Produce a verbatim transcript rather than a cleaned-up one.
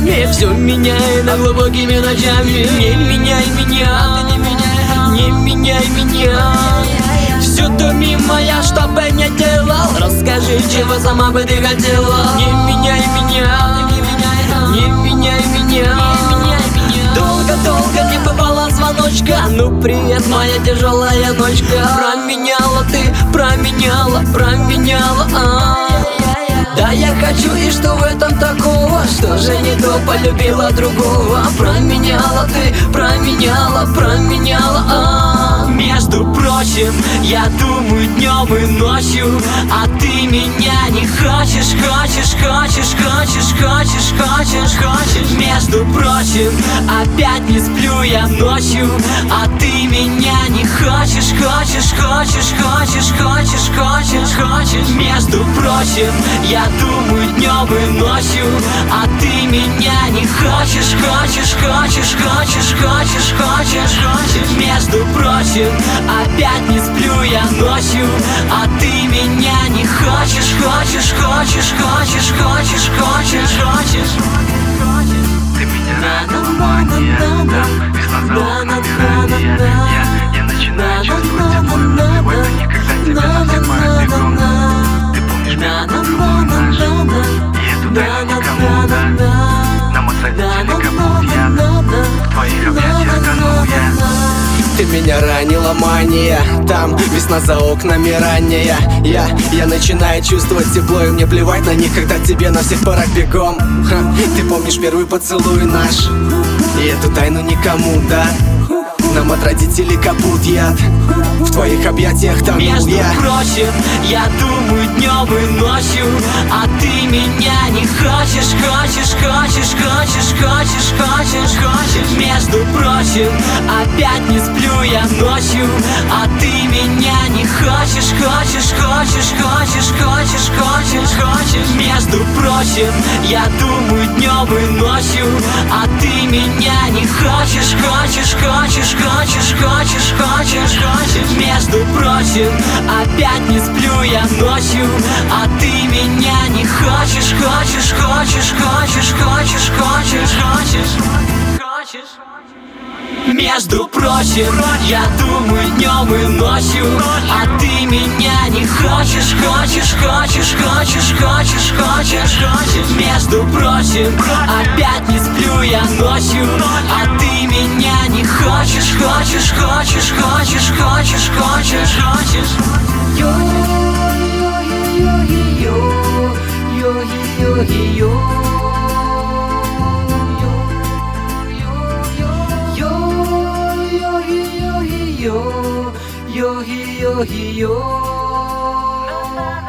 Не все меняй на глубокими ночами. Не меняй меня, не меняй меня. Все то мимо я, что бы не делал. Расскажи, чего сама бы ты хотела. Не меняй меня, не меняй меня. Долго-долго не бывало звоночка. Ну привет, моя тяжелая ночка. Променяла ты, променяла, променяла, а. Да я хочу, и что в этом такого? Что же не то полюбила другого? Променяла ты, променяла, променяла, а. Между прочим, я думаю днем и ночью, а ты меня не хочешь, хочешь, хочешь, хочешь, хочешь, хочешь, хочешь. Между прочим, опять не сплю я ночью, а ты меня не хочешь, хочешь, хочешь, хочешь, хочешь, хочешь, хочешь. Между прочим, я думаю днем и ночью, а ты меня не хочешь, хочешь, хочешь, хочешь, хочешь, хочешь, хочешь. Между прочим, опять не сплю я ночью, а ты меня не хочешь, хочешь, хочешь, хочешь, хочешь, хочешь, хочешь. Ты меня ранила, мания, там весна за окнами ранее. Я, я начинаю чувствовать тепло. Сегодня никогда тебя совсем пора бегом. Ты помнишь первый поцелуй наш, и эту тайну никому, да? Нам осадители капут я, в твоих объятиях тонул я. Ты меня ранила, мания, там весна за окнами ранняя. Я, я начинаю чувствовать тепло, и мне плевать на них, когда тебе на всех порах бегом. Ха, ты помнишь первый поцелуй наш, и эту тайну никому, да? Нам от родителей капут яд, в твоих объятиях тонул я. Между прочим, я думаю днем и ночью, а ты меня не хочешь, хочешь, хочешь, хочешь, хочешь, хочешь, хочешь. Между прочим, опять не сплю я ночью, а ты меня не хочешь, хочешь, хочешь, хочешь, хочешь, хочешь, хочешь. Между прочим, я думаю днем и ночью, а ты меня не хочешь, хочешь, хочешь, хочешь, хочешь, хочешь, хочешь. Между прочим, опять не сплю я ночью, а ты меня не хочешь, хочешь, хочешь, хочешь, хочешь, хочешь, хочешь, хочешь. Между прочим, я думаю днем и ночью, а ты меня не хочешь, хочешь, хочешь, хочешь, хочешь, хочешь, хочешь. Между прочим, опять не сплю я ночью, а ты меня не хочешь, хочешь, хочешь, хочешь, хочешь, хочешь, хочешь. Йо, йо, йо, йо, йо, йо. Yo, yo, yo, yo.